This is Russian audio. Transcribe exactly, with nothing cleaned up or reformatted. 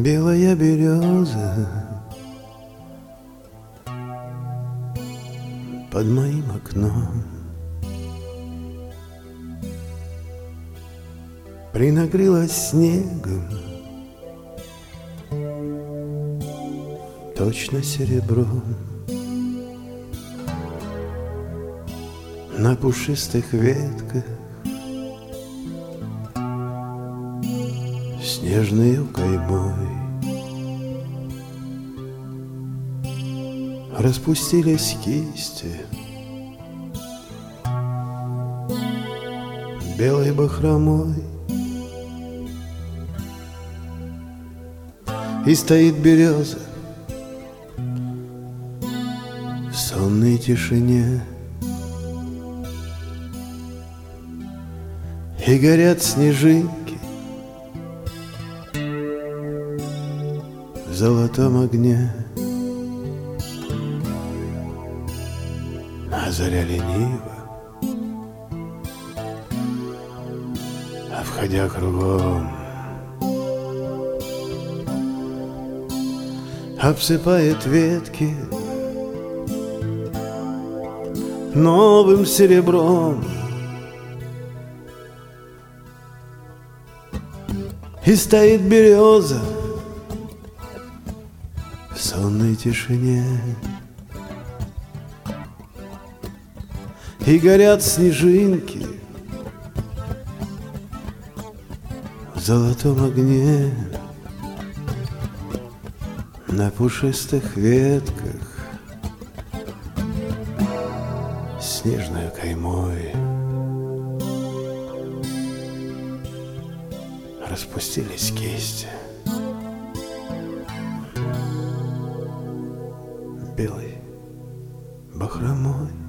Белая береза под моим окном принагрелась снегом, точно серебром. На пушистых ветках снежную каймой распустились кисти белой бахромой. И стоит береза в сонной тишине, и горят снежинки в золотом огне. А заря лениво, обходя кругом, обсыпает ветки новым серебром. И стоит береза в сонной тишине, и горят снежинки в золотом огне. На пушистых ветках снежной каймой распустились кисти белой бахромой.